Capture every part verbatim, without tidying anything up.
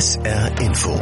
S R Info.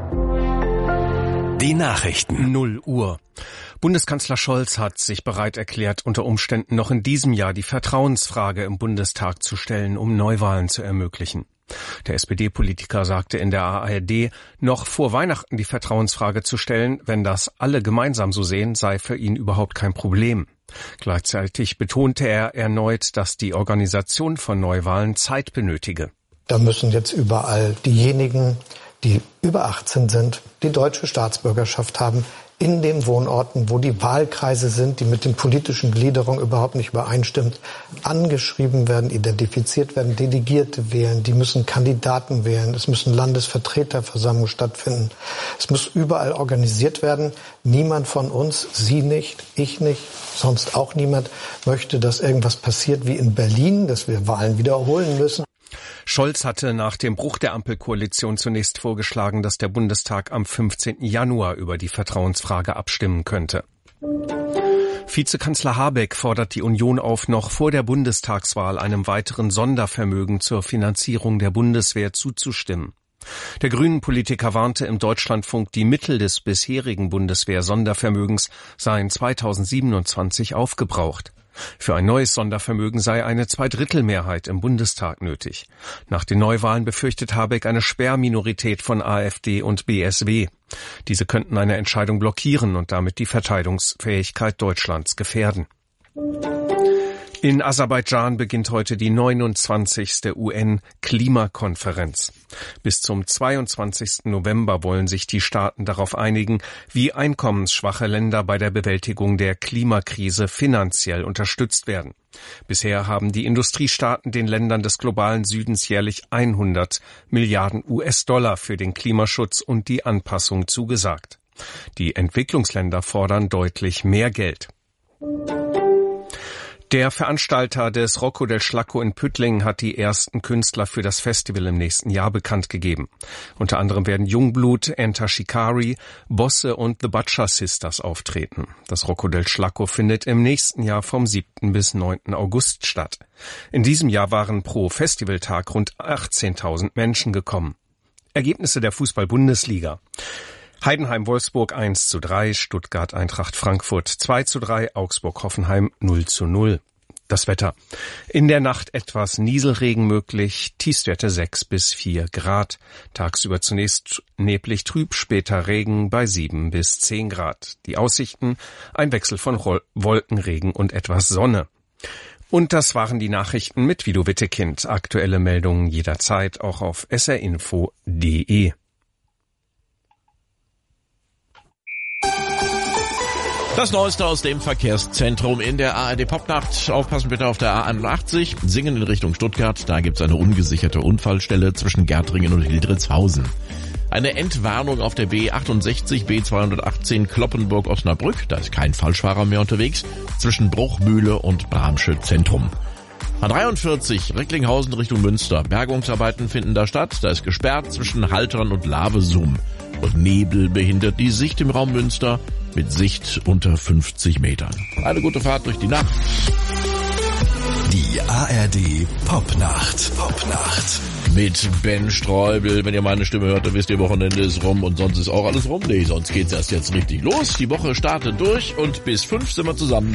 Die Nachrichten. null Uhr. Bundeskanzler Scholz hat sich bereit erklärt, unter Umständen noch in diesem Jahr die Vertrauensfrage im Bundestag zu stellen, um Neuwahlen zu ermöglichen. Der S P D-Politiker sagte in der A R D, noch vor Weihnachten die Vertrauensfrage zu stellen, wenn das alle gemeinsam so sehen, sei für ihn überhaupt kein Problem. Gleichzeitig betonte er erneut, dass die Organisation von Neuwahlen Zeit benötige. Da müssen jetzt überall diejenigen, die über achtzehn sind, die deutsche Staatsbürgerschaft haben, in den Wohnorten, wo die Wahlkreise sind, die mit den politischen Gliederungen überhaupt nicht übereinstimmt, angeschrieben werden, identifiziert werden, Delegierte wählen, die müssen Kandidaten wählen, es müssen Landesvertreterversammlungen stattfinden. Es muss überall organisiert werden. Niemand von uns, Sie nicht, ich nicht, sonst auch niemand, möchte, dass irgendwas passiert wie in Berlin, dass wir Wahlen wiederholen müssen. Scholz hatte nach dem Bruch der Ampelkoalition zunächst vorgeschlagen, dass der Bundestag am fünfzehnten Januar über die Vertrauensfrage abstimmen könnte. Vizekanzler Habeck fordert die Union auf, noch vor der Bundestagswahl einem weiteren Sondervermögen zur Finanzierung der Bundeswehr zuzustimmen. Der Grünen-Politiker warnte im Deutschlandfunk, die Mittel des bisherigen Bundeswehr-Sondervermögens seien zweitausendsiebenundzwanzig aufgebraucht. Für ein neues Sondervermögen sei eine Zweidrittelmehrheit im Bundestag nötig. Nach den Neuwahlen befürchtet Habeck eine Sperrminorität von AfD und B S W. Diese könnten eine Entscheidung blockieren und damit die Verteidigungsfähigkeit Deutschlands gefährden. In Aserbaidschan beginnt heute die neunundzwanzigste U N-Klimakonferenz. Bis zum zweiundzwanzigsten November wollen sich die Staaten darauf einigen, wie einkommensschwache Länder bei der Bewältigung der Klimakrise finanziell unterstützt werden. Bisher haben die Industriestaaten den Ländern des globalen Südens jährlich hundert Milliarden U S-Dollar für den Klimaschutz und die Anpassung zugesagt. Die Entwicklungsländer fordern deutlich mehr Geld. Der Veranstalter des Rocco del Schlacco in Püttlingen hat die ersten Künstler für das Festival im nächsten Jahr bekannt gegeben. Unter anderem werden Jungblut, Enter Shikari, Bosse und The Butcher Sisters auftreten. Das Rocco del Schlacco findet im nächsten Jahr vom siebten bis neunten August statt. In diesem Jahr waren pro Festivaltag rund achtzehntausend Menschen gekommen. Ergebnisse der Fußball-Bundesliga. Heidenheim-Wolfsburg eins zu drei, Stuttgart-Eintracht Frankfurt zwei zu drei, Augsburg-Hoffenheim null zu null. Das Wetter. In der Nacht etwas Nieselregen möglich, Tiefstwerte sechs bis vier Grad. Tagsüber zunächst neblig trüb, später Regen bei sieben bis zehn Grad. Die Aussichten, ein Wechsel von Wolken, Regen und etwas Sonne. Und das waren die Nachrichten mit Guido Wittekind. Aktuelle Meldungen jederzeit auch auf s r info punkt d e. Das Neueste aus dem Verkehrszentrum in der A R D Popnacht. Aufpassen bitte auf der A einundachtzig. Singen in Richtung Stuttgart. Da gibt's eine ungesicherte Unfallstelle zwischen Gärtringen und Hildritzhausen. Eine Entwarnung auf der B achtundsechzig, B zweihundertachtzehn Kloppenburg-Osnabrück. Da ist kein Falschfahrer mehr unterwegs. Zwischen Bruchmühle und Bramsche Zentrum. A dreiundvierzig, Recklinghausen Richtung Münster. Bergungsarbeiten finden da statt. Da ist gesperrt zwischen Haltern und Lavesum. Und Nebel behindert die Sicht im Raum Münster mit Sicht unter fünfzig Metern. Eine gute Fahrt durch die Nacht. Die A R D Popnacht. Popnacht. Mit Ben Streubel. Wenn ihr meine Stimme hört, dann wisst ihr, Wochenende ist rum und sonst ist auch alles rum. Nee, sonst geht's erst jetzt richtig los. Die Woche startet durch und bis fünf sind wir zusammen.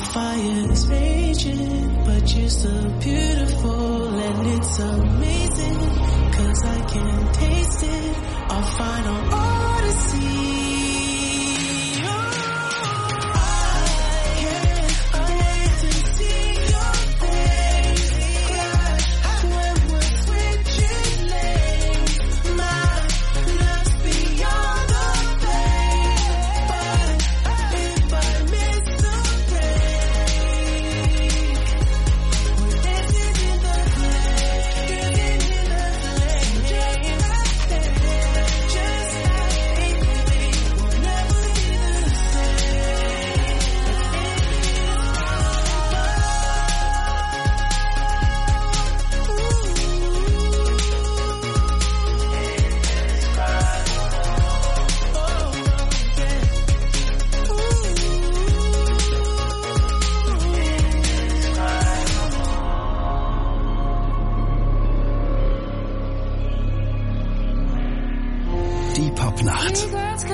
fire is raging, but you're so beautiful and it's amazing, 'cause I can taste it, our final odyssey. Popnacht.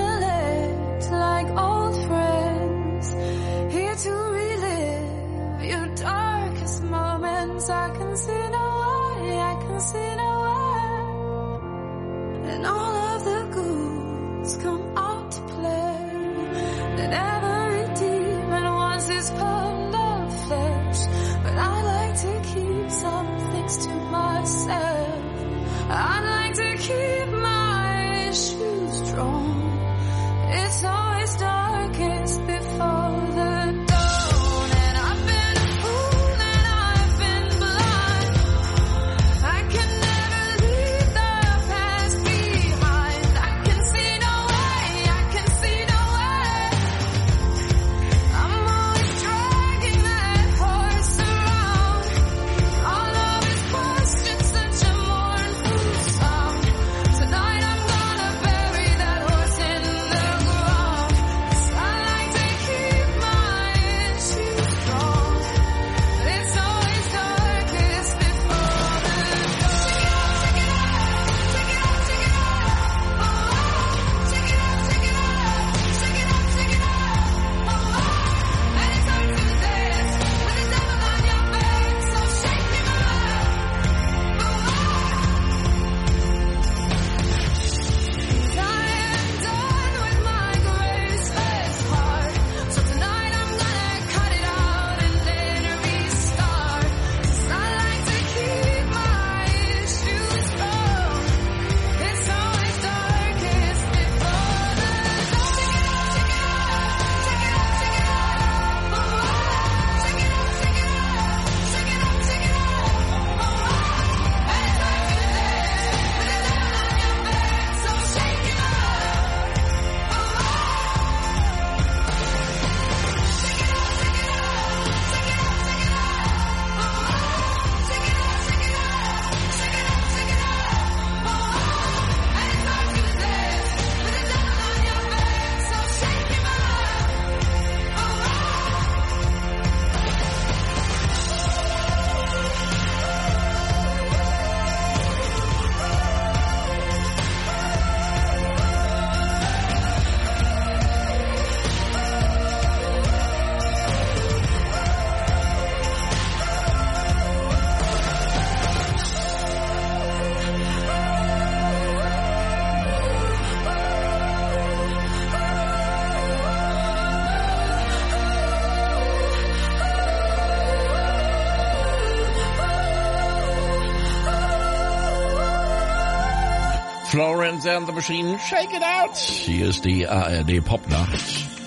Florence and the Machine, Shake It Out. Hier ist die A R D Popnacht.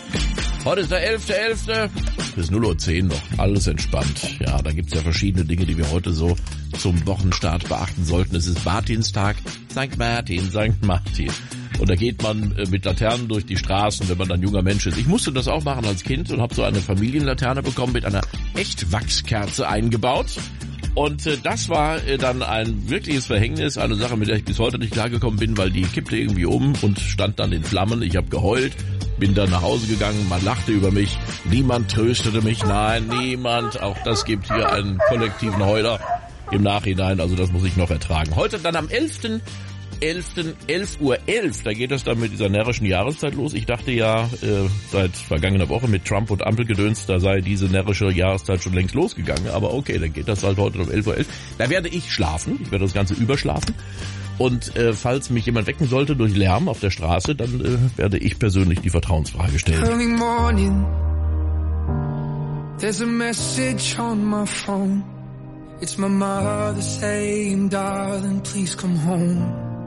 Heute ist der elfter elfter Bis null Uhr zehn noch. Alles entspannt. Ja, da gibt's ja verschiedene Dinge, die wir heute so zum Wochenstart beachten sollten. Es ist Martinstag. Sankt Martin, Sankt Martin. Und da geht man mit Laternen durch die Straßen, wenn man dann junger Mensch ist. Ich musste das auch machen als Kind und habe so eine Familienlaterne bekommen mit einer Echtwachskerze eingebaut. Und äh, das war äh, dann ein wirkliches Verhängnis, eine Sache, mit der ich bis heute nicht klargekommen bin, weil die kippte irgendwie um und stand dann in Flammen. Ich habe geheult, bin dann nach Hause gegangen, man lachte über mich, niemand tröstete mich, nein, niemand. Auch das gibt hier einen kollektiven Heuler im Nachhinein, also das muss ich noch ertragen. Heute dann am elften elften elf Uhr elf, da geht es dann mit dieser närrischen Jahreszeit los. Ich dachte ja äh, seit vergangener Woche mit Trump und Ampelgedöns, da sei diese närrische Jahreszeit schon längst losgegangen. Aber okay, dann geht das halt heute um elf Uhr elf. Da werde ich schlafen, ich werde das Ganze überschlafen. Und äh, falls mich jemand wecken sollte durch Lärm auf der Straße, dann äh, werde ich persönlich die Vertrauensfrage stellen. Early morning, there's a message on my phone. It's my mother saying, darling, please come home.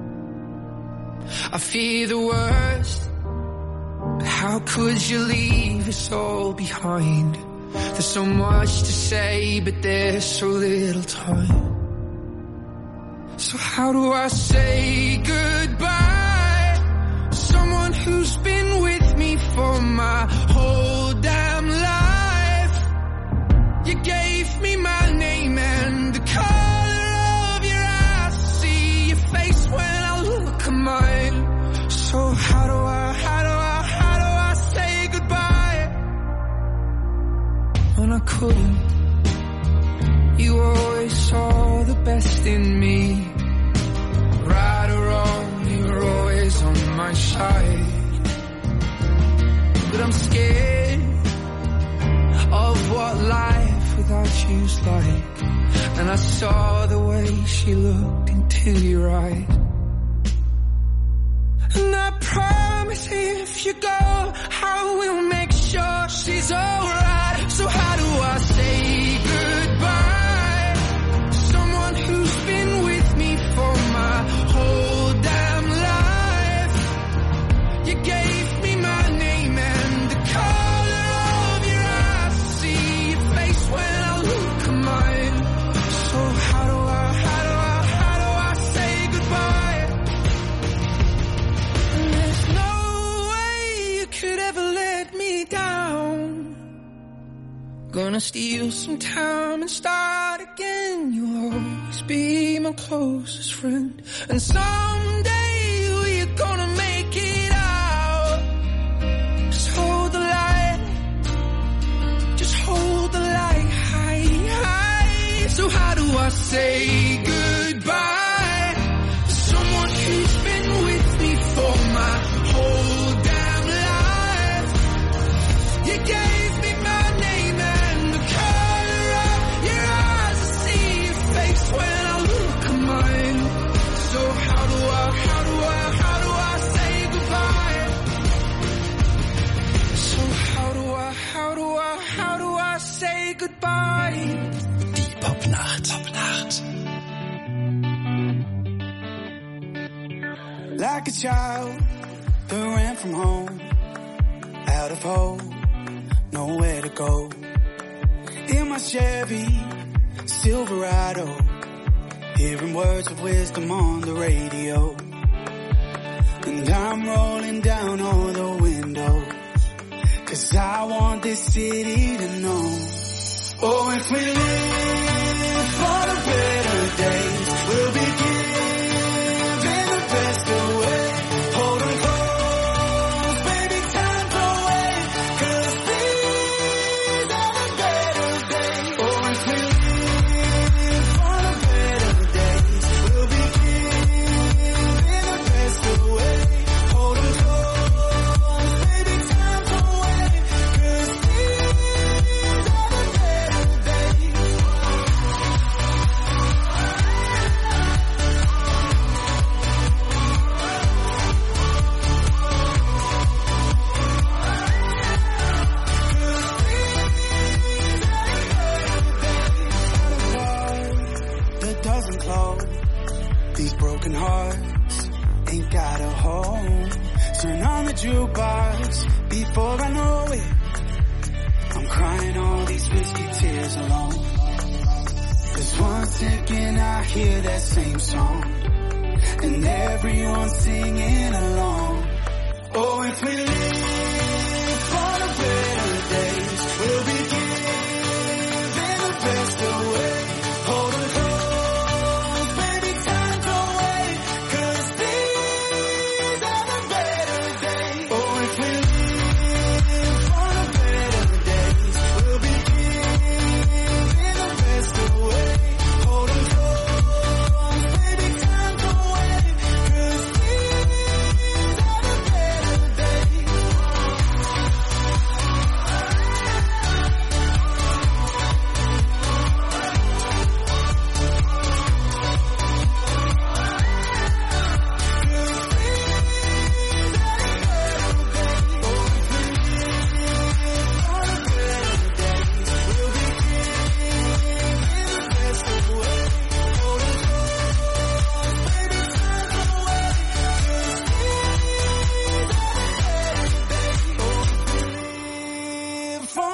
I fear the worst, but how could you leave us all behind? There's so much to say, but there's so little time. So how do I say goodbye? Someone who's been with me for my whole damn life. You gave me my name and the color of your eyes. See your face when I look at mine. So how do I, how do I, how do I say goodbye? When I couldn't, you always saw the best in me. Right or wrong, you were always on my side. But I'm scared of what life without you's like. And I saw the way she looked into your eyes. And I promise if you go, I will make sure she's alright. So how do I say goodbye? Someone who's been with me for my whole damn life. You gave me my name and the color of your eyes. See your face when I look at mine. So how do I, how do I, how do I say goodbye? And there's no way you could ever let me down. Gonna steal some time and start again. You'll always be my closest friend. And someday we're gonna make it out. Just hold the light. Just hold the light high, high. So how do I say goodbye to someone who's been with me for my whole damn life? You gave me my name and the color of your eyes. I see your face when I look at mine. So how do I, how do I, how do I say goodbye? So how do I, how do I, how do I say goodbye? Die Popnacht. Popnacht. Like a child who ran from home, out of hope, nowhere to go. In my Chevy Silverado, hearing words of wisdom on the radio. And I'm rolling down all the windows, 'cause I want this city to know. Oh, if we live for the better days, we'll be giving the best away. Hold on close, baby, time's away, 'cause these are the better days. Oh, if we live for the better days, we'll be giving the best away. Hold on close, baby, time's away, 'cause these are the better days. That doesn't close. These broken hearts ain't got a home. Turn on the jukebox before I know it. I'm crying all these risky tears alone. 'Cause once again I hear that same song, and everyone's singing along. Oh, if we live for the better days, we'll be giving the best away. Hold on close, baby, time's away, 'cause these are the better days. Oh, if we live for the better days, we'll be giving the best away. Hold on close, baby, time's away, 'cause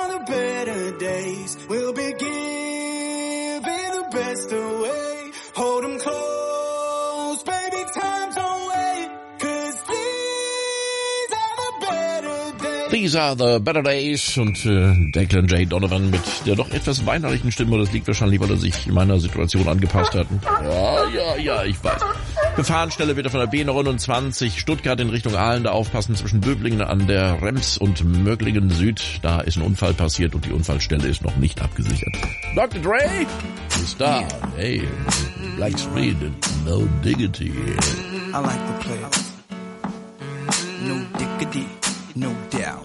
are the better days. We'll be giving the best away. Hold 'em close, baby, time don't wait. 'Cause these are the better days. These are the better days. Und äh, Declan J. Donovan mit der doch etwas weinerlichen Stimme. Das liegt wahrscheinlich, weil er sich meiner Situation angepasst hat. Ja, ja, ja, ich weiß. Gefahrenstelle bitte von der B neunundzwanzig Stuttgart in Richtung Aalen. Da aufpassen zwischen Böblingen an der Rems und Möglingen Süd. Da ist ein Unfall passiert und die Unfallstelle ist noch nicht abgesichert. Doktor Dre ist da. Hey, Black Street, no diggity. I like the players. No diggity, no doubt.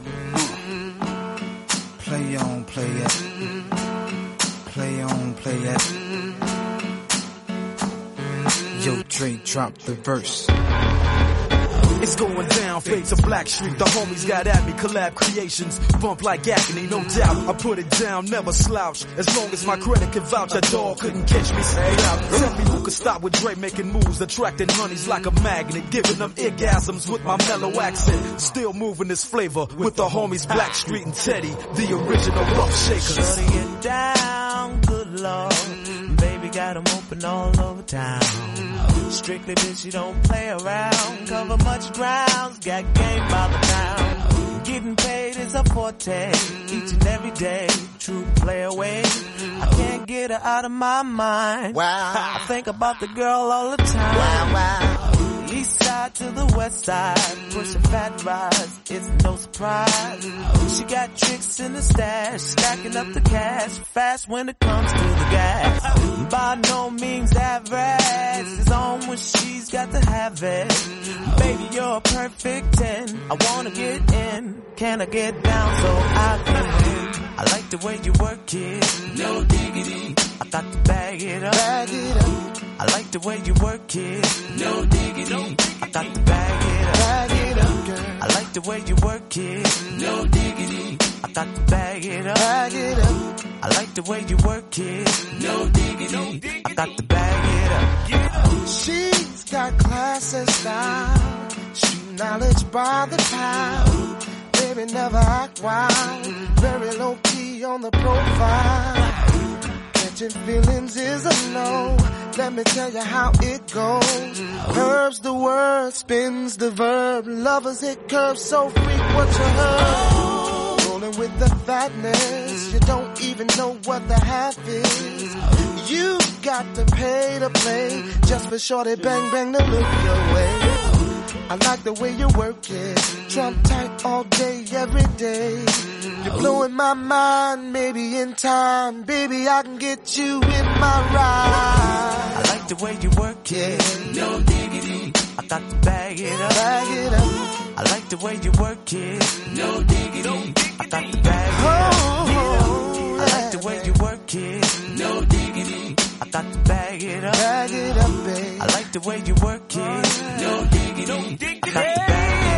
Play on, play it. Play on, play it. Yo, Dre, drop the verse. It's going down, fade to Black Street. The homies got at me, collab creations. Bump like agony, no doubt. I put it down, never slouch. As long as my credit can vouch, that dog couldn't catch me. Hey, tell me who could stop with Dre making moves, attracting honeys like a magnet, giving them orgasms with my mellow accent. Still moving this flavor with the homies Black Street and Teddy, the original rough shakers. Shutting it down, good lord. Baby got 'em open all over town. Strictly bitch, you don't play around. Cover much grounds, got game by the pound. Getting paid is a forte, each and every day. True play away. I can't get her out of my mind. Wow. I think about the girl all the time. Wow, wow. East side to the west side, pushing fat rides, it's no surprise. She got tricks in the stash, stacking up the cash, fast when it comes to the gas. By no means average, it's on when she's got to have it. Baby, you're a perfect ten, I wanna get in, can I get down so I can win? I like the way you work it, no diggity, I got to bag it up, bag it up. I like the way you work it, no diggity, I got to bag it up, bag it up, girl. I like the way you work it, no diggity, I got to bag it up, bag it up. I like the way you work it, no diggity, I got to bag it up. She's got class and style, street knowledge by the pound. Baby never act wild, very low key on the profile. Catching feelings is a no. Let me tell you how it goes. Curves the word, spins the verb. Lovers hit curves so freak what you heard. Rolling with the fatness, you don't even know what the half is. You got to pay to play, just for shorty bang bang to look your way. I like the way you work it, Trump tight all day, every day. You're blowing my mind, maybe in time, baby I can get you in my ride. I like the way you work it, no diggity, I got to bag it up, bag it up. I like the way you work it, no diggity, I got to bag it up. Oh, I like the way you work it, no diggity, I got to bag it up, bag it up, babe. I like the way you work it, no diggity, I got to bag it up.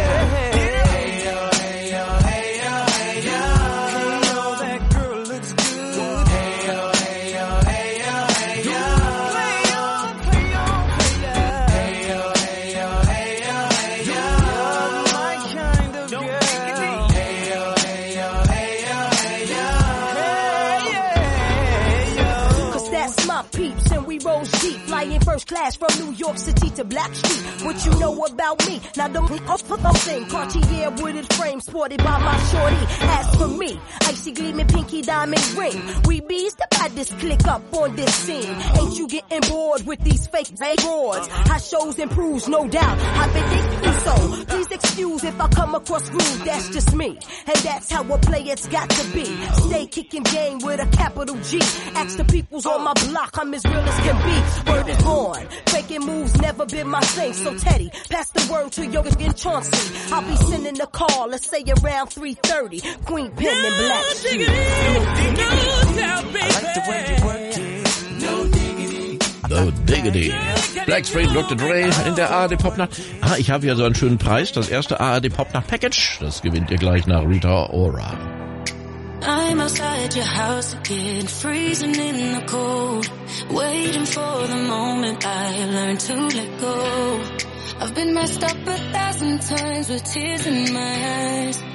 Flying first class from New York City to Black Street. What you know about me? Now don't thing. Cartier wooded frame sported by my shorty. As for me, icy gleaming pinky diamond ring. We bees the baddest click up on this scene. Ain't you getting bored with these fake roars? High shows improves, no doubt. I've been thinking so. Please excuse if I come across rude. That's just me, and that's how a player's got to be. Stay kicking game with a capital G. Ask the peoples on my block, I'm as real as can be. Word is born. Faking moves never been my thing. So Teddy, pass the word to your in Chauncey. I'll be sending the call, let's say around three thirty. Queen Pen no, and Black Street. No, no, doubt, baby. I like the way you work it. No diggity. No diggity. Black Street, Doktor Dre in der A R D Popnacht. Ah, ich habe hier so einen schönen Preis. Das erste A R D Popnacht Package. Das gewinnt ihr gleich nach Rita Ora. I'm outside your house again, freezing in the cold, waiting for the moment I learn to let go. I've been messed up a thousand times with tears in my eyes.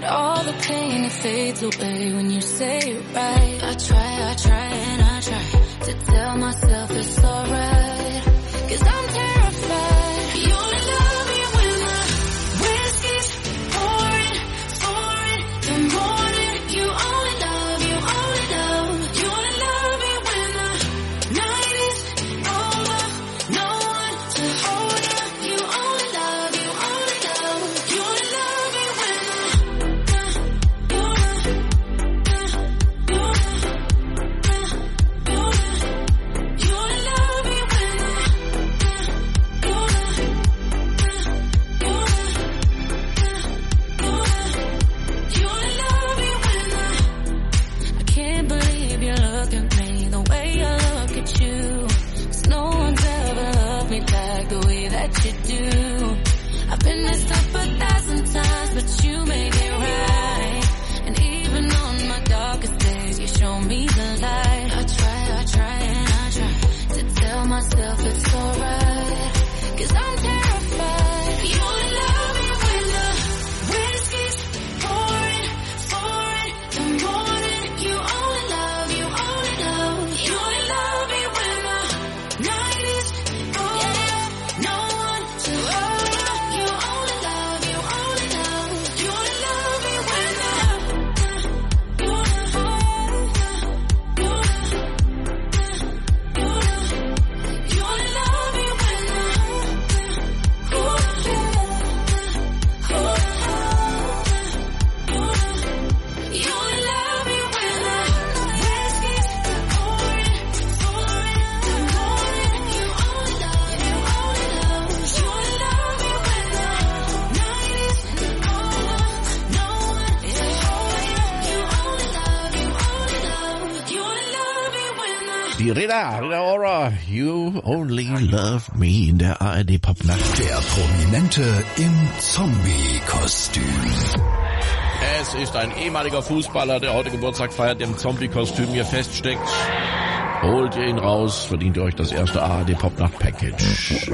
all the pain, it fades away when you say it right. I try, I try, and I try to tell myself it's alright, 'cause I'm terrified. You only love me when the whiskey's pouring, pouring, the morning. You only love, you only love. You only love me when the night is over, no one to hold you. You only love, you only love. You only love me when the you do. I've been messed up a thousand times, but you make it right. And even on my darkest days, you show me the light. I try, I try, and I try to tell myself it's alright, 'cause I'm terrified. You only love me when the whiskey's pouring, pouring, the morning. You only love, you only love. You only love me when the night is over, no one to hold you. You only love, you only love. You only love me when the you only love me when the you only love me when the whiskey's pouring, pouring, the morning. You only love, you only love. You only love me when the night is over, no one to hold you. You only love, you only love. You only love me when the Die Reda, Reda Ora, You Only Love Me in der A R D Popnacht. Der Prominente im Zombie-Kostüm. Es ist ein ehemaliger Fußballer, der heute Geburtstag feiert, der im Zombie-Kostüm hier feststeckt. Holt ihr ihn raus, verdient ihr euch das erste A R D Popnacht-Package.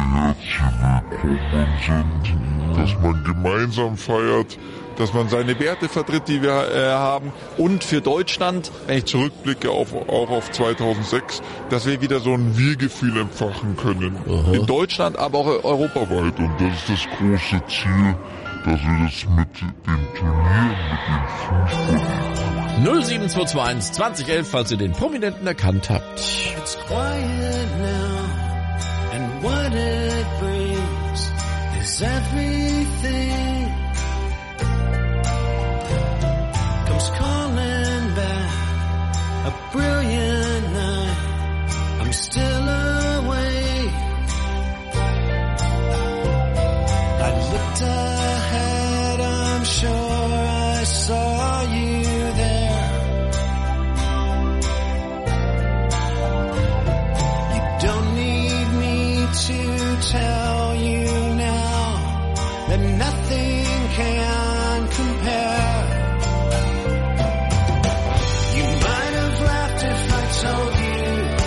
Dass man gemeinsam feiert, dass man seine Werte vertritt, die wir äh, haben, und für Deutschland, wenn ich zurückblicke auf, auch auf zweitausendsechs, dass wir wieder so ein Wir-Gefühl entfachen können. Aha. In Deutschland, aber auch europaweit. Und das ist das große Ziel, dass wir das mit dem Turnier, mit dem Fußball null sieben zwei zwei eins zwanzig elf, falls ihr den Prominenten erkannt habt. It's quiet now, and what it brings is everything comes calling back, a brilliant night, I'm still awake. I looked ahead, I'm sure I saw you there. You don't need me to tell you now that nothing can compare. You might have laughed if I told you.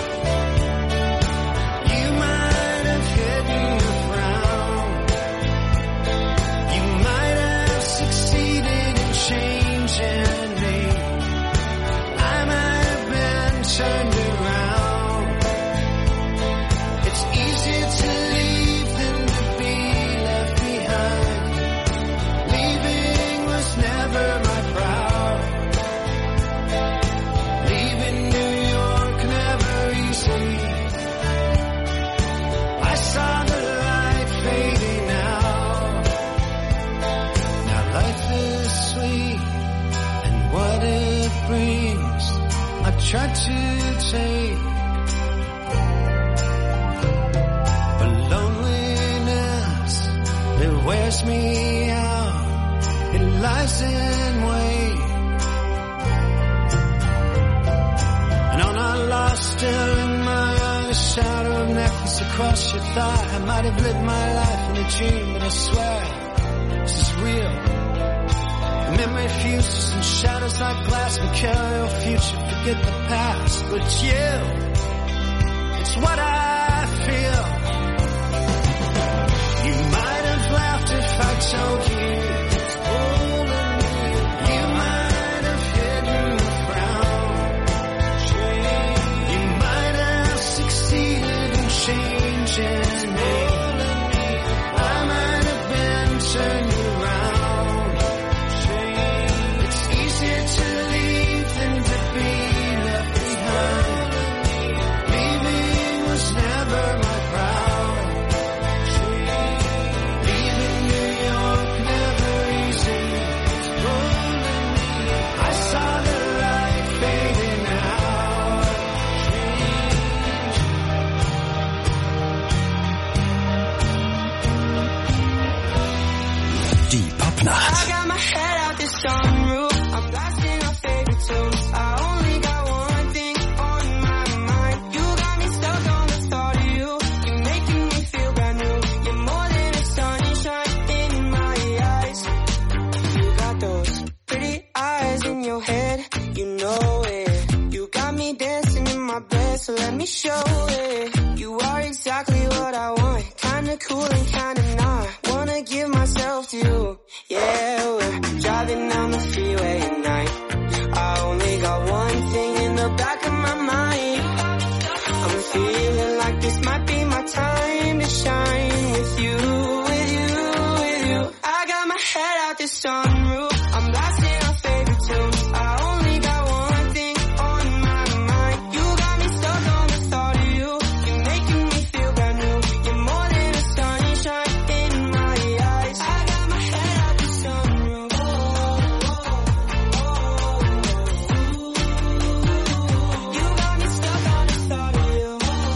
You might have hidden a frown. You might have succeeded in changing me. I might have been turned around. It's easier to leave than to be left behind. Leaving was never my proud. Leaving New York never easy. I saw the light fading out. Now life is sweet, and what it brings I try to take. But loneliness, it wears me out. It lies in wait. And on our lost, still in my eyes, a shadow of necklace across your thigh. I might have lived my life in a dream, but I swear this is real. The memory fuses and shadows like glass. We carry your future, forget the past. But you, it's what I feel. You might have laughed if I told you it's holding me go it. You got me dancing in my bed, so let me show it. You are exactly what I want, kinda cool and kinda not. Wanna give myself to you, yeah. We're driving down the freeway at night. I only got one thing in the back of my mind. I'm feeling like this might be my time to shine with you, with you, with you. I got my head out the sunroof, I'm blasting our favorite tunes. I only got one thing on my mind. You got me stuck on the thought of you. You're making me feel brand new. You're more than a sunshine in my eyes. I got my head out the sunroof. You got me stuck on the thought of you.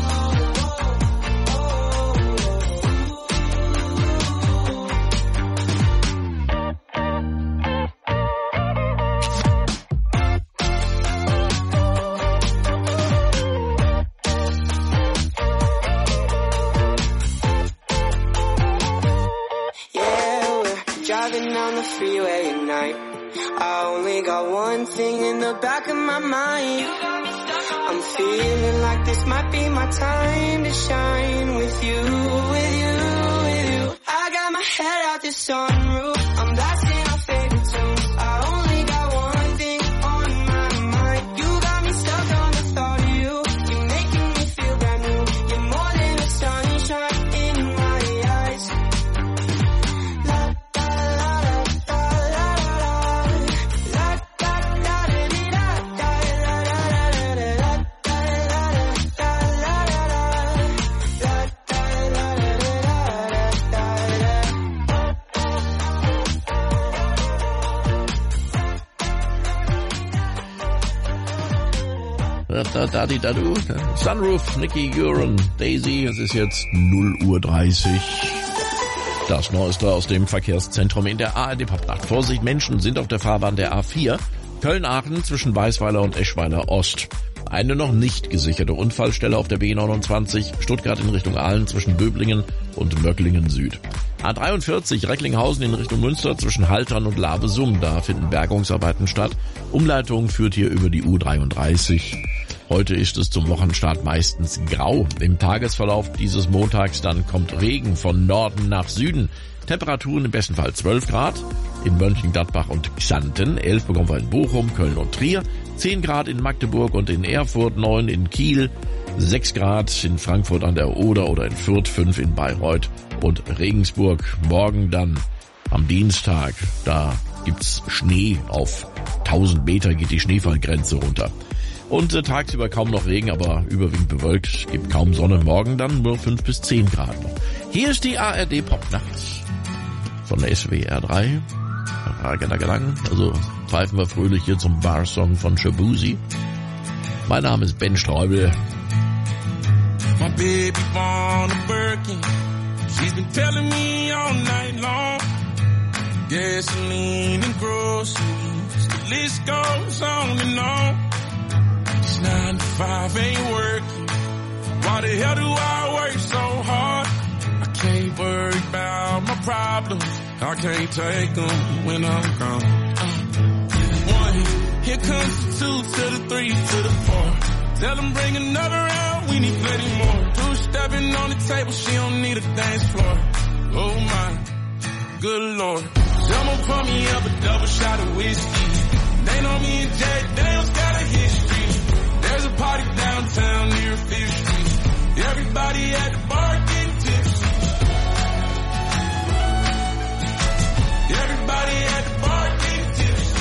Yeah, we're driving down the freeway at night. I only got one thing in the back of my mind. I'm feeling like this might be my time to shine with you, with you, with you. I got my head out the sunroof, I'm blasting our favorite tunes. I only got one thing on my mind. You got me stuck on the thought of you. You're making me feel brand new. You're more than a sunshine in my eyes. La da la da la la la da da da di da da la la la la la da la la la la la da la la la Da, da, di, da, du. Sunroof, Nicky Guerin, Daisy. Es ist jetzt null Uhr dreißig. Das Neueste aus dem Verkehrszentrum in der A R D Popnacht. Vorsicht, Menschen sind auf der Fahrbahn der A vier. Köln-Aachen zwischen Weißweiler und Eschweiler Ost. Eine noch nicht gesicherte Unfallstelle auf der B neunundzwanzig. Stuttgart in Richtung Aalen zwischen Böblingen und Möcklingen Süd. A dreiundvierzig Recklinghausen in Richtung Münster zwischen Haltern und Labesum. Da finden Bergungsarbeiten statt. Umleitung führt hier über die U dreiunddreißig. Heute ist es zum Wochenstart meistens grau. Im Tagesverlauf dieses Montags dann kommt Regen von Norden nach Süden. Temperaturen im besten Fall zwölf Grad in Mönchengladbach und Xanten, elf bekommen wir in Bochum, Köln und Trier, zehn Grad in Magdeburg und in Erfurt, neun in Kiel, sechs Grad in Frankfurt an der Oder oder in Fürth, fünf in Bayreuth und Regensburg. Morgen dann am Dienstag, da gibt's Schnee auf tausend Meter, geht die Schneefallgrenze runter. Und äh, tagsüber kaum noch Regen, aber überwiegend bewölkt, gibt kaum Sonne. Morgen dann nur fünf bis zehn Grad noch. Hier ist die A R D Popnacht von der S W R drei. Also pfeifen wir fröhlich hier zum Bar-Song von Shabuzi. Mein Name ist Ben Streubel. My baby born a Birkin. She's been telling me all night long. Gasoline and groceries. The list goes on and on. It's nine to five ain't working. Why the hell do I work so hard? I can't worry about my problems. I can't take them when I'm gone. Uh, one, here comes the two to the three to the four. Tell them bring another round, we need plenty more. Two stepping on the table, she don't need a dance floor. Oh my, good lord. Someone pour me up a double shot of whiskey. They know me and Jay Daniels got a history. There's a party downtown near Fifth Street. Everybody at the bar getting tipsy. Everybody at the bar getting tipsy.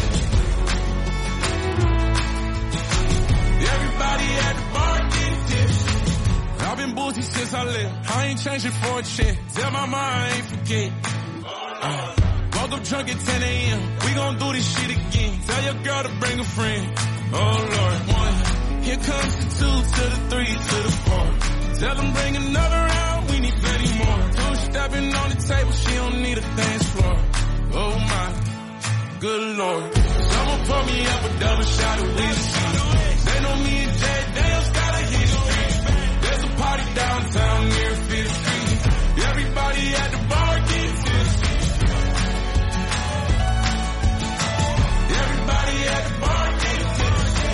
Everybody at the bar getting tipsy. I've been boozy since I left. I ain't changing for a check. Tell my mind I ain't forget. Uh, woke up drunk at ten a.m. We gon' do this shit again. Tell your girl to bring a friend. Oh Lord, one. Here comes the two to the three to the four. Tell them bring another round, we need plenty more. Two stepping on the table, she don't need a dance floor. Oh my, good lord. Someone pour me up a double shot of whiskey. They know me and Jay Daniels got a history. There's a party downtown near Fifth Street. Everybody at the bar getting tipsy. Everybody at the bar getting tipsy.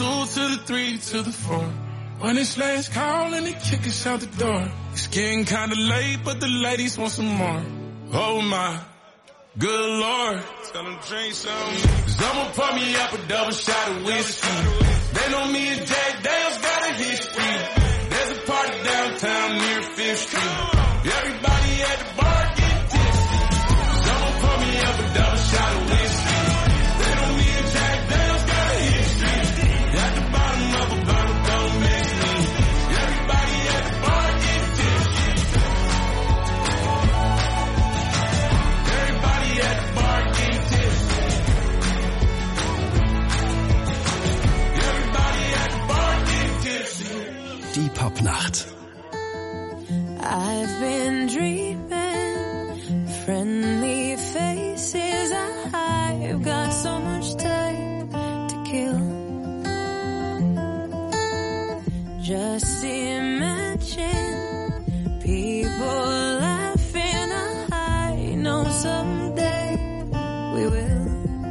two to the three to the four. When it's last call and they kick us out the door. It's getting kinda late, but the ladies want some more. Oh my, good Lord. Tell them drink some. Someone pour me up a double shot of whiskey. They know me and Jack Dale's got a history. There's a party downtown near Fifth Street. Everybody at the bar getting tipsy. Someone pour me up a double shot of whiskey. They know me and Jack Dale's got a history. At the bottom of a bottle, don't mess me. Everybody at the bar getting tipsy. Everybody at the bar getting tipsy. Everybody at the bar getting tipsy. Die Popnacht. I've been dreaming, friendly faces. I've got so much time to kill. Just imagine people laughing. I know someday we will.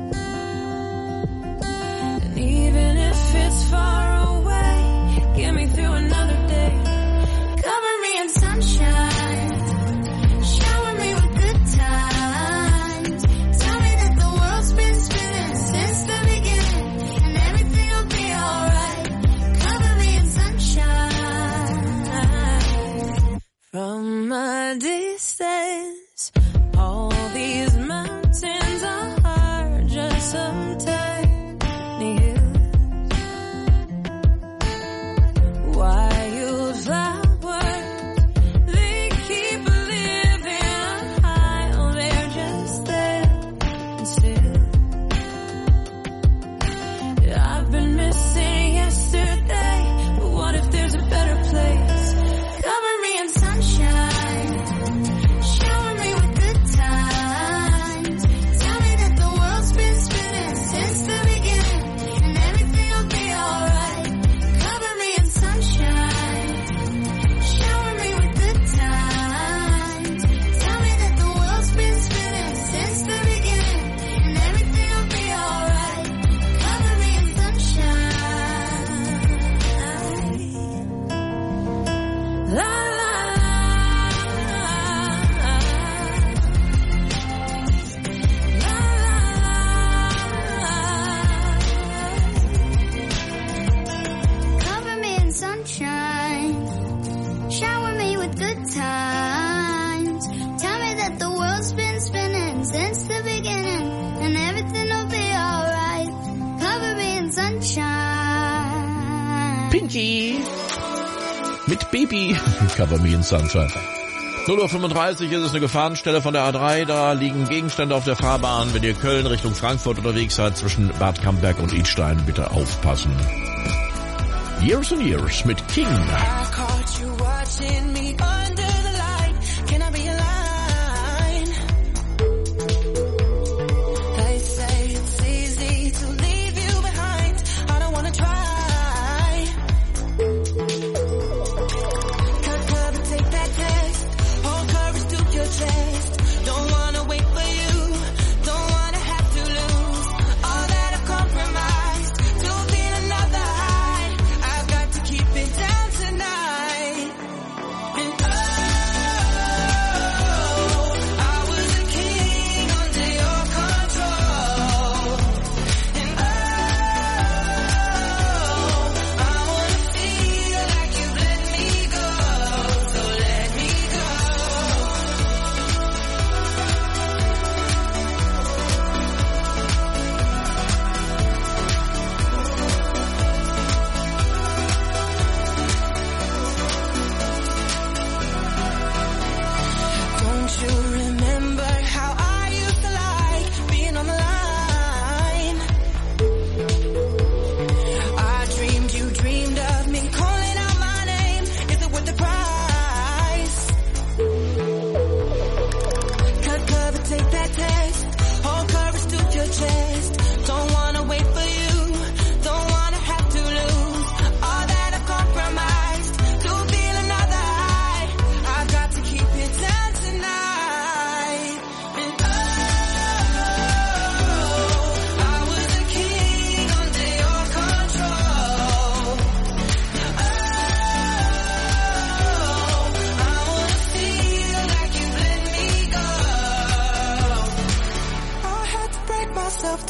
And even if it's far away, get me through another day. Cover me in sunshine, shower me with good times. Tell me that the world's been spinning since the beginning, and everything will be alright. Cover me in sunshine. From a distance, all these mountains are just some tiny hills. Wildflowers, they keep living high. Oh, they're just there and still. I've been missing yesterday, but what if there's a better place? Cover me in sunshine, shower me with good times. Tell me that the world's been spinning since the beginning, and everything will be alright. Cover me in sunshine, shower me with good times. Tell me that the world's been spinning since the beginning, and everything will be alright. Cover me in sunshine. La la Cover me in sunshine, shower me with good times. Tell me that the world's been spinning since the beginning, and everything will be alright. Cover me in sunshine. Pinky mit Baby. Cover me in sunshine. null Uhr fünfunddreißig ist es eine Gefahrenstelle von der A drei. Da liegen Gegenstände auf der Fahrbahn. Wenn ihr Köln Richtung Frankfurt unterwegs seid, zwischen Bad Camberg und Idstein, bitte aufpassen. Years and Years mit King. I caught you watching me under the light. Can I be a line? They say it's easy to leave you behind. I don't wanna try. Cut club and take that test. Hold courage to your chest. Don't wanna wait for you. Don't wanna have to lose all that I've compromised to feel another high. I've got to keep it down tonight. And I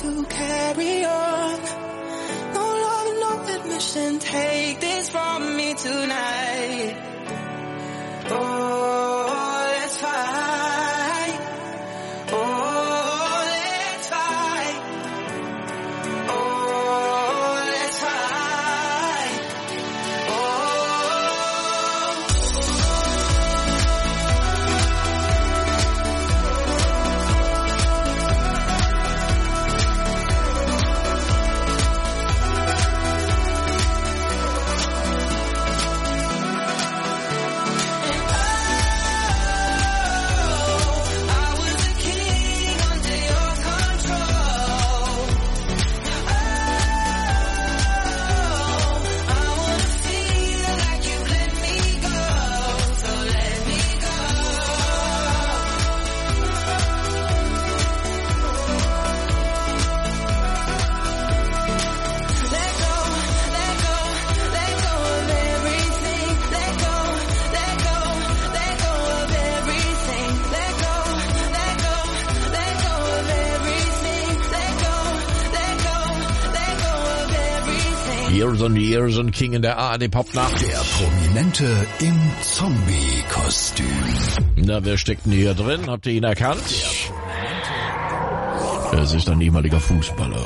to carry on. No love, no admission, take this from me tonight. Oh, let's fight. Oh, let's fight. Oh, let's fight. Years and Years and King in der A R D Popnacht. Der Prominente im Zombie-Kostüm. Na, wer steckt denn hier drin? Habt ihr ihn erkannt? Es ist ein ehemaliger Fußballer.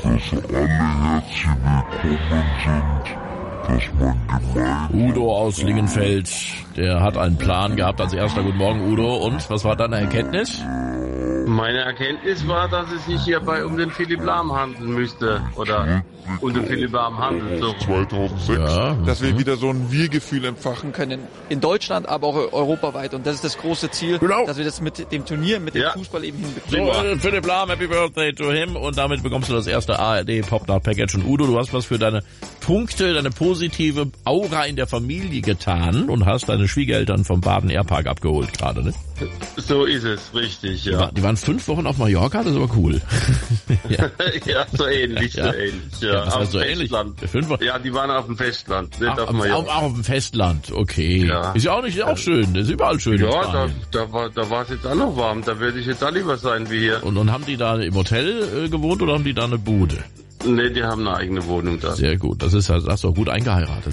Udo aus Lingenfeld, der hat einen Plan gehabt als erster. Guten Morgen, Udo. Und was war deine Erkenntnis? Meine Erkenntnis war, dass es sich hierbei um den Philipp Lahm handeln müsste. Oder um den Philipp Lahm handelt. So. zweitausendsechs, Ja, dass wir mhm. wieder so ein Wir-Gefühl entfachen können. In Deutschland, aber auch europaweit. Und das ist das große Ziel, Genau. dass wir das mit dem Turnier, mit dem Ja. Fußball eben So, hinbekommen. äh, Philipp Lahm, Happy Birthday to him. Und damit bekommst du das erste A R D Popnacht Package. Und Udo, du hast was für deine Punkte, deine positive Aura in der Familie getan und hast deine Schwiegereltern vom Baden Airpark abgeholt gerade, ne? So ist es, richtig, Die, ja. war, die waren fünf Wochen auf Mallorca, das ist aber cool. ja. ja, so ähnlich, Ja. so ähnlich. Ja, Ja, das auf heißt so dem ähnlich. Festland. Fünf Wochen. Ja, die waren auf dem Festland, nicht Ach, auf auf, Mallorca. auch, auch auf dem Festland, okay. Ja. Ist ja auch nicht auch schön, das ist überall schön. in Ja, da, Spanien. da war da war es jetzt auch noch warm. Da würde ich jetzt auch lieber sein wie hier. Und, und haben die da im Hotel äh, gewohnt oder haben die da eine Bude? Nee, die haben eine eigene Wohnung da. Sehr gut, das ist, hast du auch gut eingeheiratet.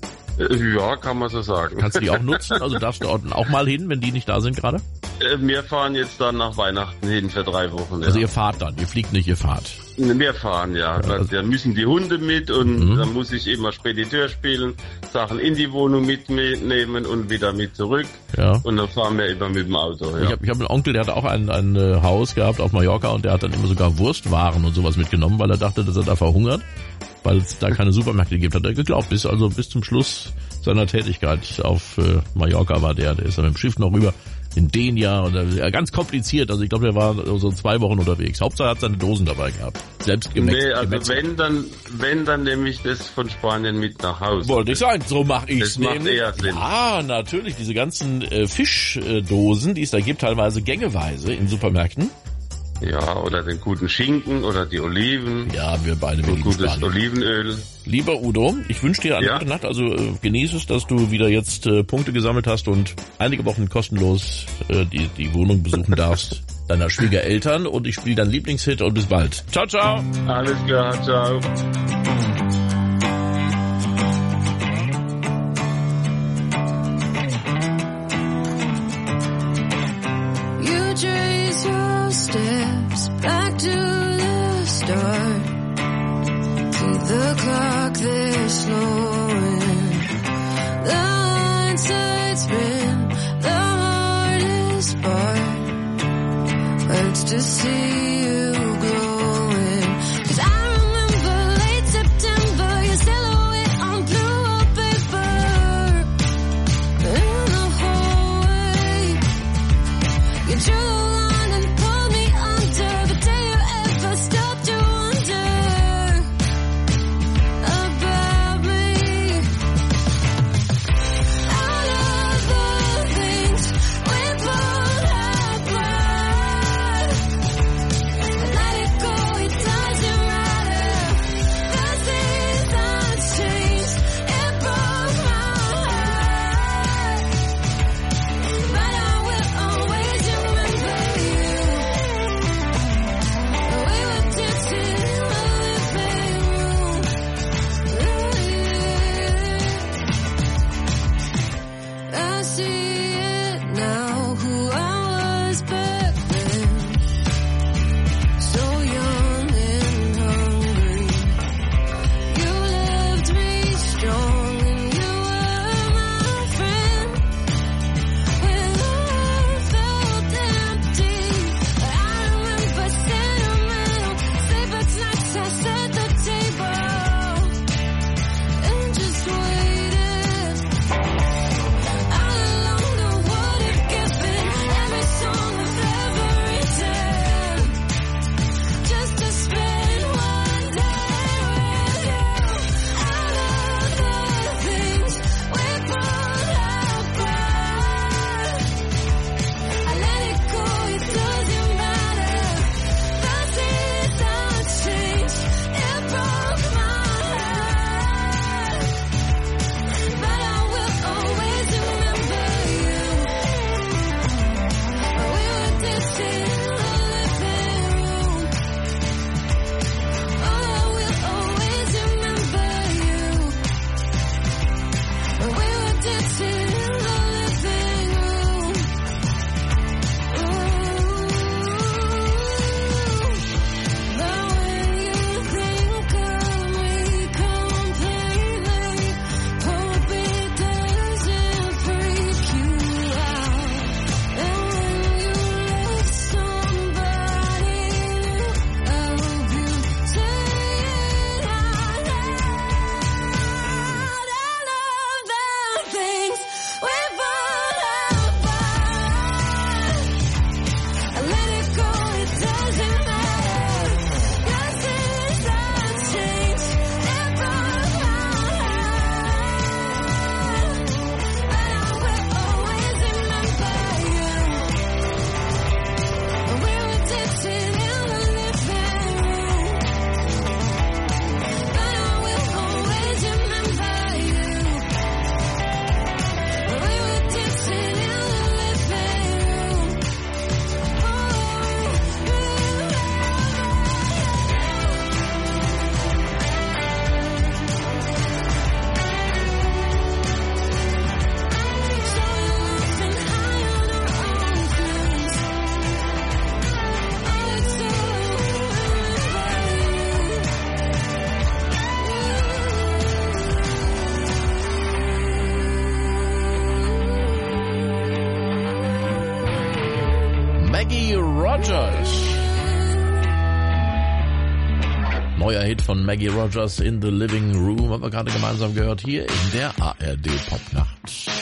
Äh, Ja, kann man so sagen. Kannst du die auch nutzen? Also darfst du auch mal hin, wenn die nicht da sind gerade? Äh, Wir fahren jetzt dann nach Weihnachten hin für drei Wochen. Ja. Also ihr fahrt dann, ihr fliegt nicht, ihr fahrt. Wir fahren, ja. Da, da müssen die Hunde mit und mhm. dann muss ich immer Spediteur spielen, Sachen in die Wohnung mitnehmen und wieder mit zurück. Ja. Und dann fahren wir immer mit dem Auto. Ja. Ich habe ich hab einen Onkel, der hatte auch ein, ein äh, Haus gehabt auf Mallorca und der hat dann immer sogar Wurstwaren und sowas mitgenommen, weil er dachte, dass er da verhungert, weil es da keine Supermärkte gibt. Hat er geglaubt, bis also bis zum Schluss seiner Tätigkeit auf äh, Mallorca war der. Der ist dann mit dem Schiff noch rüber in den Jahr und äh, ganz kompliziert. Also ich glaube, der war so zwei Wochen unterwegs. Hauptsache er hat seine Dosen dabei gehabt. Selbst gemext. Nee, also gemext. wenn dann, wenn dann nehme ich das von Spanien mit nach Hause. Wollte ich sagen, so mache ich's Das macht nämlich. eher Sinn. Ah, natürlich, diese ganzen äh, Fischdosen, die es da gibt, teilweise gängeweise in Supermärkten. Ja, oder den guten Schinken oder die Oliven. Ja, wir beide So lieben gutes Spanien. Olivenöl. Lieber Udo, ich wünsche dir eine Ja. gute Nacht, also äh, genieße es, dass du wieder jetzt äh, Punkte gesammelt hast und einige Wochen kostenlos äh, die, die Wohnung besuchen darfst deiner Schwiegereltern und ich spiele dein Lieblingshit und bis bald. Ciao, ciao. Alles klar, ciao. You trace your steps back to the start. See the clock there slowing. The hindsight spin, the hardest part. Hurts to see you glowing. 'Cause I remember late September, your silhouette on blue wallpaper. In the hallway, you drew a line and pulled me under. But do you ever stop to wonder about me? Out of the things we both have tried, let it go, it doesn't matter. The seasons changed, it broke my heart. But I will always remember. Maggie Rogers. Neuer Hit von Maggie Rogers, In the Living Room, haben wir gerade gemeinsam gehört, hier in der A R D Popnacht.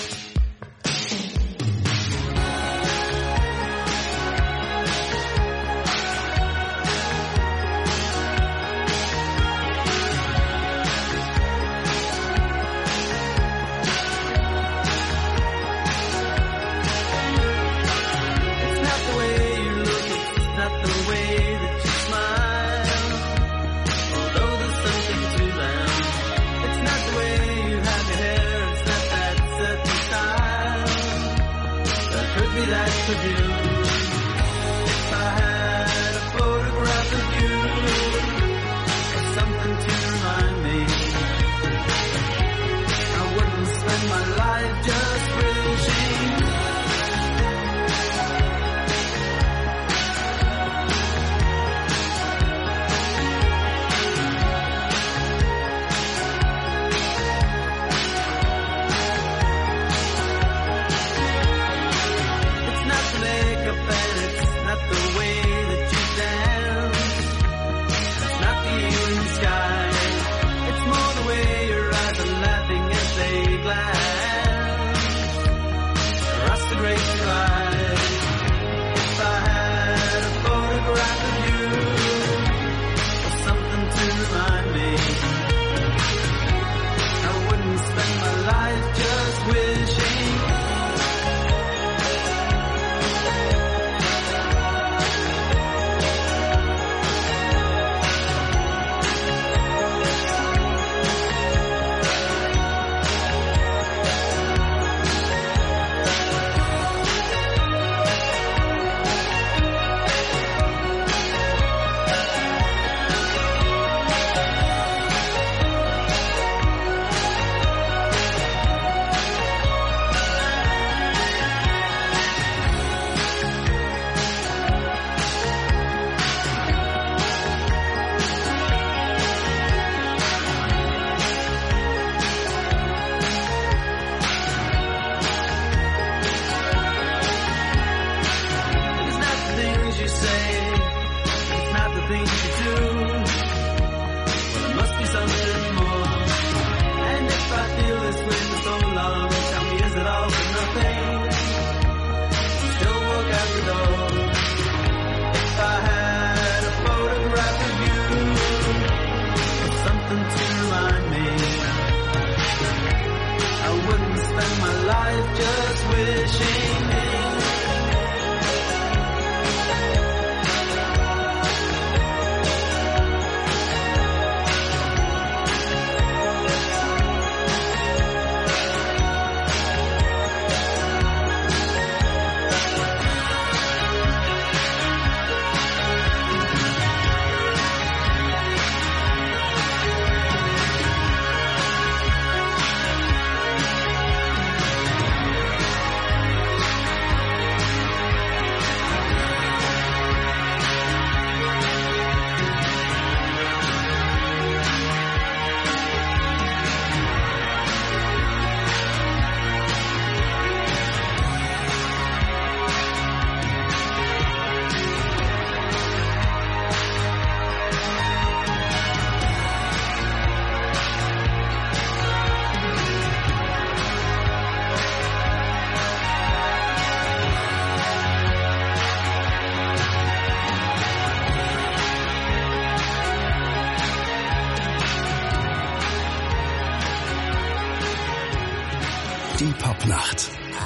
Die Popnacht.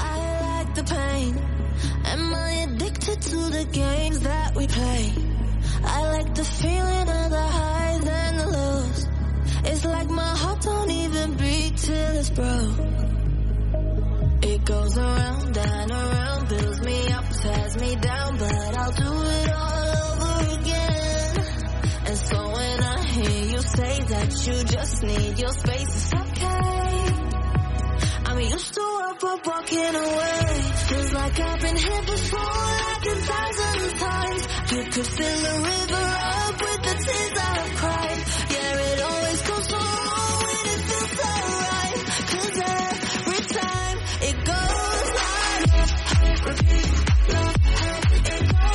I like the pain. Am I addicted to the games that we play? I like the feeling of the highs and the lows. It's like my heart don't even beat till it's broke. It goes around and around, builds me up, tears me down, but I'll do it all over again. And so when I hear you say that you just need your space, it's okay. I'm used to up, up walking away. Feels like I've been here before, like a thousand times. You could fill the river up with the tears I've cried. Yeah, it always goes so wrong when it feels so right. 'Cause every time it goes like repeat, love, it goes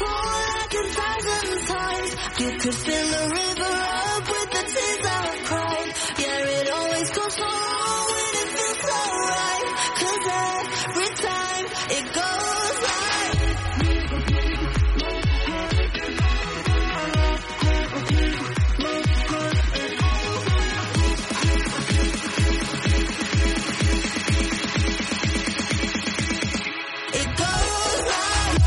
before like a thousand times. You could fill a river up with the tears I've cried. Yeah, it always goes wrong when it feels so right. 'Cause every time it goes right. It goes right.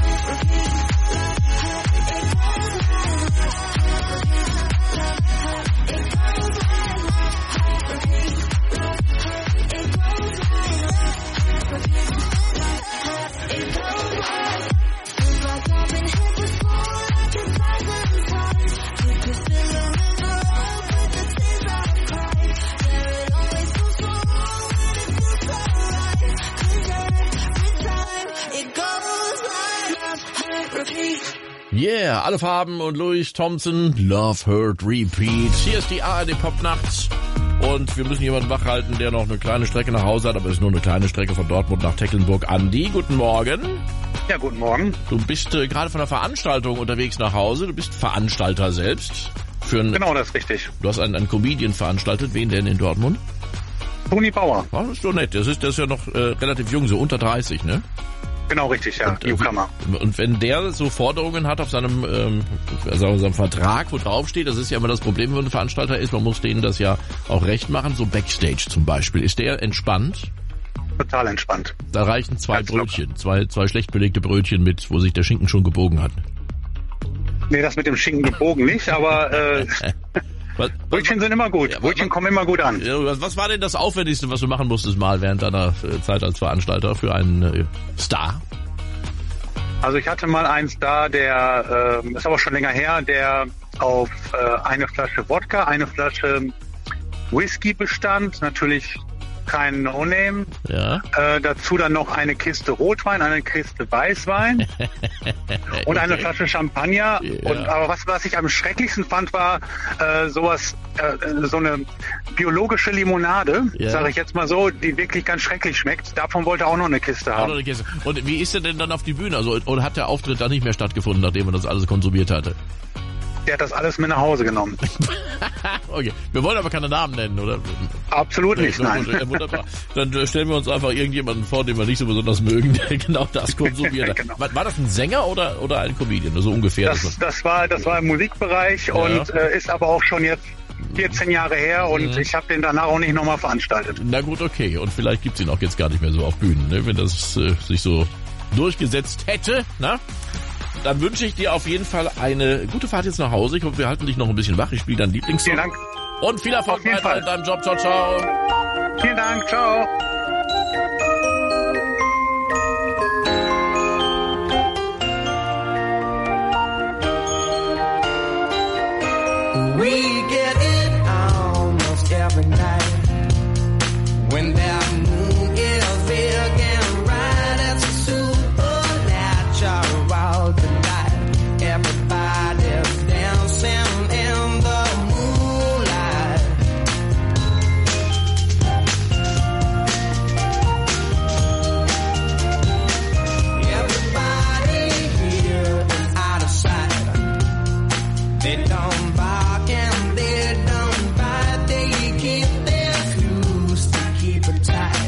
Yeah, alle Farben und Louis Thompson, Love Heard Repeat. Hier ist die A R D Popnacht und wir müssen jemanden wachhalten, der noch eine kleine Strecke nach Hause hat, aber es ist nur eine kleine Strecke von Dortmund nach Tecklenburg. Andi, guten Morgen. Ja, guten Morgen. Du bist äh, gerade von einer Veranstaltung unterwegs nach Hause, du bist Veranstalter selbst. Für ein, genau, das ist richtig. Du hast einen, einen Comedian veranstaltet, wen denn in Dortmund? Toni Bauer. Oh, das ist doch nett, das ist, das ist ja noch äh, relativ jung, so unter dreißig, ne? Genau, richtig, ja, und, Newcomer. Und wenn der so Forderungen hat auf seinem, ähm, sagen wir, seinem Vertrag, wo drauf steht, das ist ja immer das Problem, wenn man ein Veranstalter ist, man muss denen das ja auch recht machen, so Backstage zum Beispiel. Ist der entspannt? Total entspannt. Da reichen zwei Ganz Brötchen, zwei, zwei schlecht belegte Brötchen mit, wo sich der Schinken schon gebogen hat. Nee, das mit dem Schinken gebogen nicht, aber äh, was, Brötchen was, sind immer gut. Ja, Brötchen was, kommen immer gut an. Ja, was, was war denn das Aufwendigste, was du machen musstest mal während deiner äh, Zeit als Veranstalter für einen äh, Star? Also ich hatte mal einen Star, der, äh, ist aber schon länger her, der auf äh, eine Flasche Wodka, eine Flasche Whisky bestand, natürlich kein No-Name. Ja. Äh, dazu dann noch eine Kiste Rotwein, eine Kiste Weißwein und eine Flasche Champagner. Ja. Und, aber was, was ich am schrecklichsten fand, war äh, sowas, äh, so eine biologische Limonade, ja. sage ich jetzt mal so, die wirklich ganz schrecklich schmeckt. Davon wollte er auch noch eine Kiste haben. Auch noch eine Kiste. Und wie ist er denn dann auf die Bühne? Also, oder hat der Auftritt da nicht mehr stattgefunden, nachdem er das alles konsumiert hatte? Der hat das alles mit nach Hause genommen. Okay, wir wollen aber keine Namen nennen, oder? Absolut nicht, ja, nein. Wunderbar. Dann stellen wir uns einfach irgendjemanden vor, den wir nicht so besonders mögen, der genau das konsumiert. Genau. War, war das ein Sänger oder, oder ein Comedian? So ungefähr. Das, das, war, das war im Musikbereich ja. und äh, ist aber auch schon jetzt vierzehn Jahre her und mhm. ich habe den danach auch nicht nochmal veranstaltet. Na gut, okay. Und vielleicht gibt's ihn auch jetzt gar nicht mehr so auf Bühnen, ne? Wenn das äh, sich so durchgesetzt hätte, na? Dann wünsche ich dir auf jeden Fall eine gute Fahrt jetzt nach Hause. Ich hoffe, wir halten dich noch ein bisschen wach. Ich spiele deinen Lieblingssong. Vielen Dank. Und viel Erfolg weiter in deinem Job. Ciao, ciao. Vielen Dank. Ciao. We get it almost every night when that moon is big and bright. It's a supernatural tonight. Everybody's dancing in the moonlight. Everybody here is out of sight. They don't bark and they don't bite. They keep their clues to keep it tight.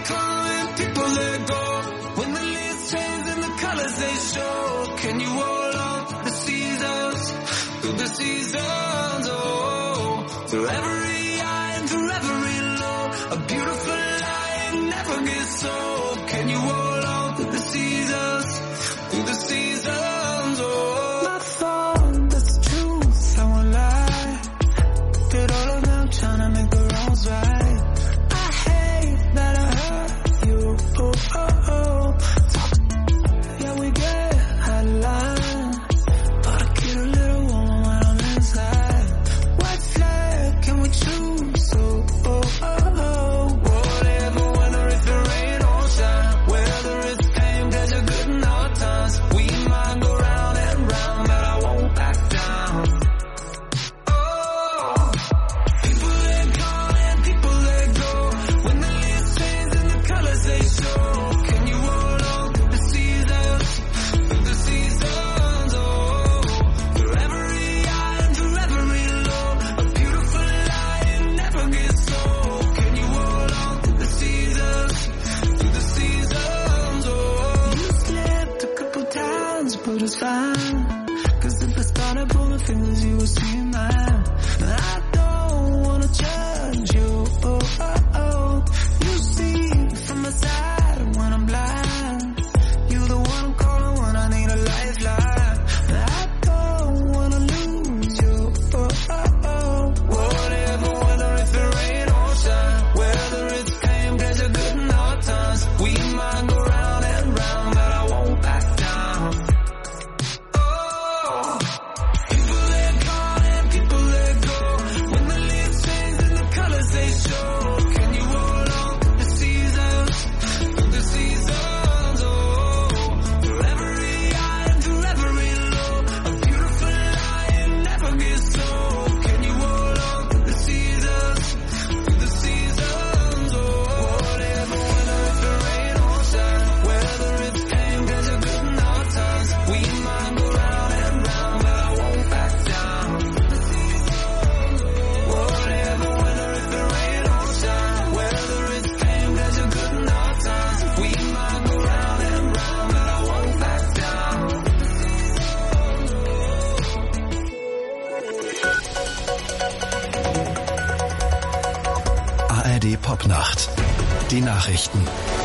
come and people let go. When the leaves change and the colors they show, can you hold on through the seasons, through the seasons, oh, through every high and through every low, a beautiful lie never gets old. Can you hold on through the seasons, through the seasons, oh. My fault, that's the truth, I won't lie. Did all of them trying to make the wrongs right. I hate that I hurt you, oh, oh, oh. Yeah, we get out of line, but I get a little warm when I'm inside. White flag, can we choose, oh, oh, oh, oh. Whatever, whether it's the rain or shine, whether it's pain, pleasure, good and hard times, we might go round and round, but I won't back down. Oh, people let go and people let go. When the leaves change and the colors they show, can you hold on through the seasons, through the seasons, oh, through every high and through every low, a beautiful lie never gets old. Can you hold on through the seasons, through the seasons, oh. You slipped a couple times, but it's fine, 'cause if I started pulling fingers, you would see mine. I don't wanna judge you, oh, oh, oh. You see from my side when I'm blind. You the one I'm calling when I need a lifeline. I don't wanna lose you, oh, oh, oh. Whatever, whether it's the rain or shine, whether it's pain, pleasure, good and hard times, we might go round and round, but I won't back down. Oh, people let go and people let go. When the leaves change and the colors they show, can you hold on through the seasons, through the seasons, oh, through every high and through every low, a beautiful lie never gets old. Can you hold on through the seasons, through the seasons, oh, whatever, whether it's the rain or shine, whether it's pain, pleasure, good and hard times, we might go round and round, but I won't back down. Whatever, whether it's the rain or shine, whether it's pain, pleasure, good and hard times, we might go round and round, but I won't back down. A R D Popnacht. Die Nachrichten.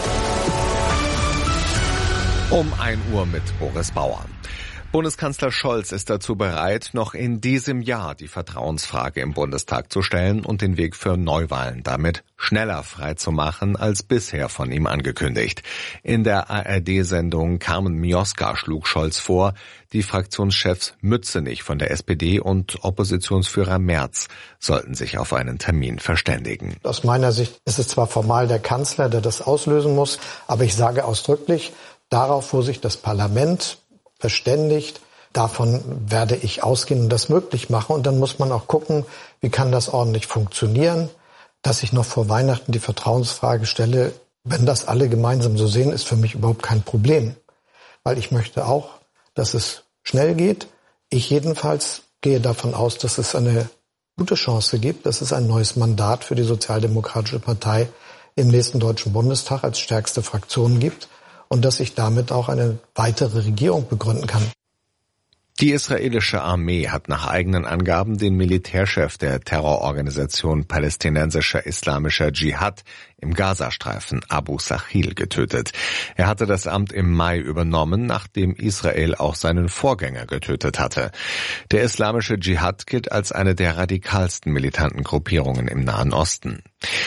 Um ein Uhr mit Boris Bauer. Bundeskanzler Scholz ist dazu bereit, noch in diesem Jahr die Vertrauensfrage im Bundestag zu stellen und den Weg für Neuwahlen damit schneller freizumachen als bisher von ihm angekündigt. In der A R D-Sendung Carmen Mioska schlug Scholz vor, die Fraktionschefs Mützenich von der S P D und Oppositionsführer Merz sollten sich auf einen Termin verständigen. Aus meiner Sicht ist es zwar formal der Kanzler, der das auslösen muss, aber ich sage ausdrücklich, darauf, wo sich das Parlament verständigt, davon werde ich ausgehen und das möglich machen. Und dann muss man auch gucken, wie kann das ordentlich funktionieren. Dass ich noch vor Weihnachten die Vertrauensfrage stelle, wenn das alle gemeinsam so sehen, ist für mich überhaupt kein Problem. Weil ich möchte auch, dass es schnell geht. Ich jedenfalls gehe davon aus, dass es eine gute Chance gibt, dass es ein neues Mandat für die Sozialdemokratische Partei im nächsten Deutschen Bundestag als stärkste Fraktion gibt. Und dass ich damit auch eine weitere Regierung begründen kann. Die israelische Armee hat nach eigenen Angaben den Militärchef der Terrororganisation palästinensischer islamischer Dschihad im Gazastreifen Abu Sahil getötet. Er hatte das Amt im Mai übernommen, nachdem Israel auch seinen Vorgänger getötet hatte. Der islamische Dschihad gilt als eine der radikalsten militanten Gruppierungen im Nahen Osten.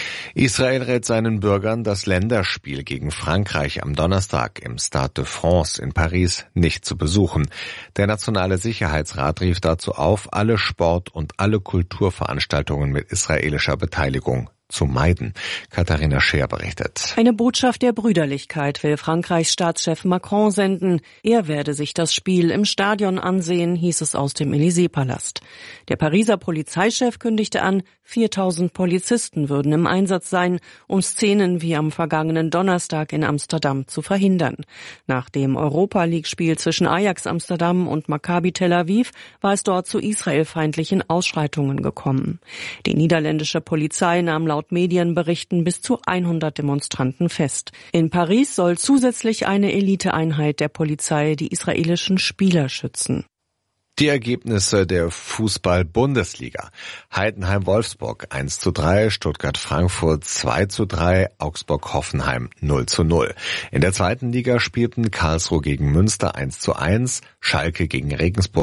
Israel rät seinen Bürgern, das Länderspiel gegen Frankreich am Donnerstag im Stade de France in Paris nicht zu besuchen. Der Nationale Sicherheitsrat rief dazu auf, alle Sport- und alle Kulturveranstaltungen mit israelischer Beteiligung zu meiden. Katharina Scheer berichtet. Eine Botschaft der Brüderlichkeit will Frankreichs Staatschef Macron senden. Er werde sich das Spiel im Stadion ansehen, hieß es aus dem Élysée-Palast. Der Pariser Polizeichef kündigte an, viertausend Polizisten würden im Einsatz sein, um Szenen wie am vergangenen Donnerstag in Amsterdam zu verhindern. Nach dem Europa-League-Spiel zwischen Ajax Amsterdam und Maccabi Tel Aviv war es dort zu israelfeindlichen Ausschreitungen gekommen. Die niederländische Polizei nahm laut laut Medienberichten bis zu hundert Demonstranten fest. In Paris soll zusätzlich eine Eliteeinheit der Polizei die israelischen Spieler schützen. Die Ergebnisse der Fußball-Bundesliga. Heidenheim-Wolfsburg eins zu drei, Stuttgart-Frankfurt zwei zu drei, Augsburg-Hoffenheim null zu null. In der zweiten Liga spielten Karlsruhe gegen Münster eins zu eins, Schalke gegen Regensburg